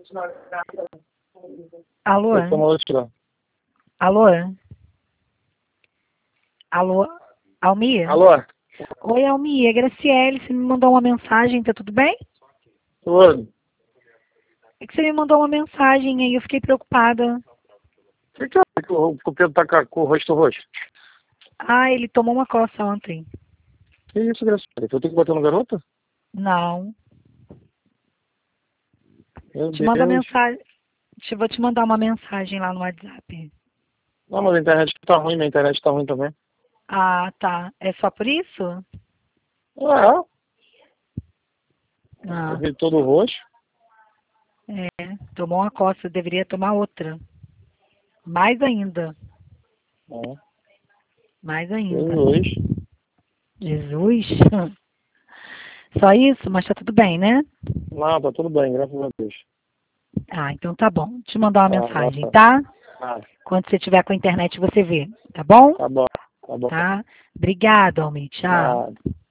Alô? Tomou tirar. Alô? Alô? Almir? Alô? Oi, Almir, é Graciele, você me mandou uma mensagem, tá tudo bem? Tudo. É que você me mandou uma mensagem aí, eu fiquei preocupada. O que é que o Pedro tá com o rosto roxo? Ah, ele tomou uma coça ontem. Que isso, Graciela? Eu tenho que bater no garoto? Não. Meu Te manda Deus. mensagem. Vou te mandar uma mensagem lá no WhatsApp. Não, mas a internet tá ruim, minha internet tá ruim também. Ah, tá. É só por isso? Ah, eu Ah, vi todo roxo. é. Tomou uma coça, deveria tomar outra. Mais ainda. É. Mais ainda. Jesus. Jesus. Só isso? Mas tá tudo bem, né? Não, tá tudo bem, graças a Deus. Ah, então tá bom. Te mandar uma Ah, mensagem, tá. tá? Ah, Quando você tiver com a internet, você vê. Tá bom? tá bom. Tá bom. Tá? Obrigado, Almir. Tchau. Nada.